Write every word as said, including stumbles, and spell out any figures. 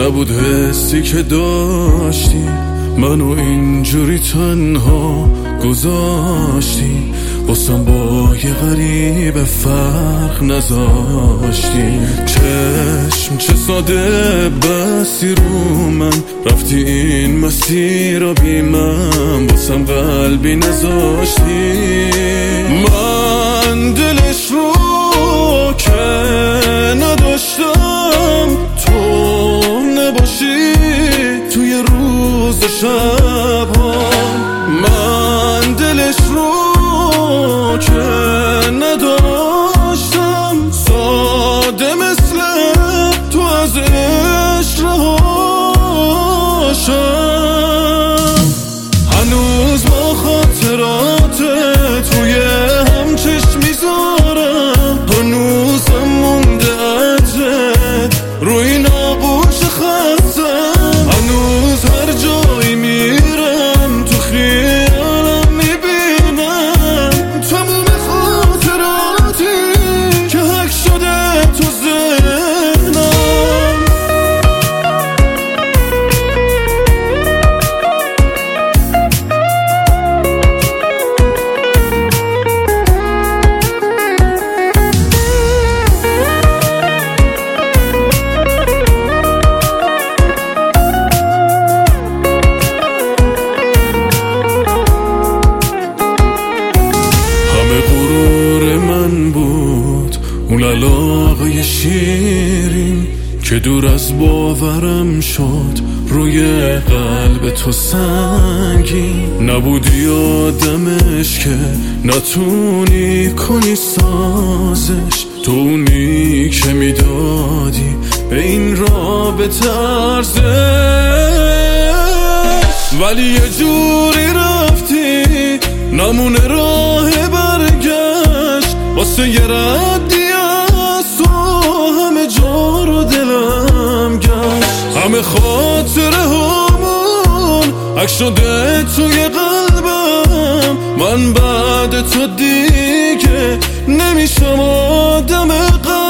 نبود حسی که داشتی، منو اینجوری تنها گذاشتی، باسم با یه غریب فرق نذاشتی. چشم چه ساده بسی رو من، رفتی این مسیر رو بی من، باسم قلبی نذاشتی. من دلش رو که نداشتم تو نباشی توی روز و شب ها. من دلش رو که نداشتم ساده مثل تو از عشق رهاشم. هنوز با خاطرات توی هم چشم میذارم، هنوزم مونده ازت روی ناقوش خستم. هنوز هر جایی میرم تو خیالم میبینم تموم خاطراتی که حک شده تو ذهنم. اون علاقه شیرین که دور از باورم شد، روی قلب تو سنگین نبودی آدمش که نتونی کنی سازش. تو اونی که میدادی به این رابطه ارزش، ولی یه جوری رفتی نمونه راه برگشت. واسه یه ردی از تو همه جا رو دلم گشت، همه خاطره همون عکس شده توی قلبم. من بعد تو دیگه نمیشم آدم قلب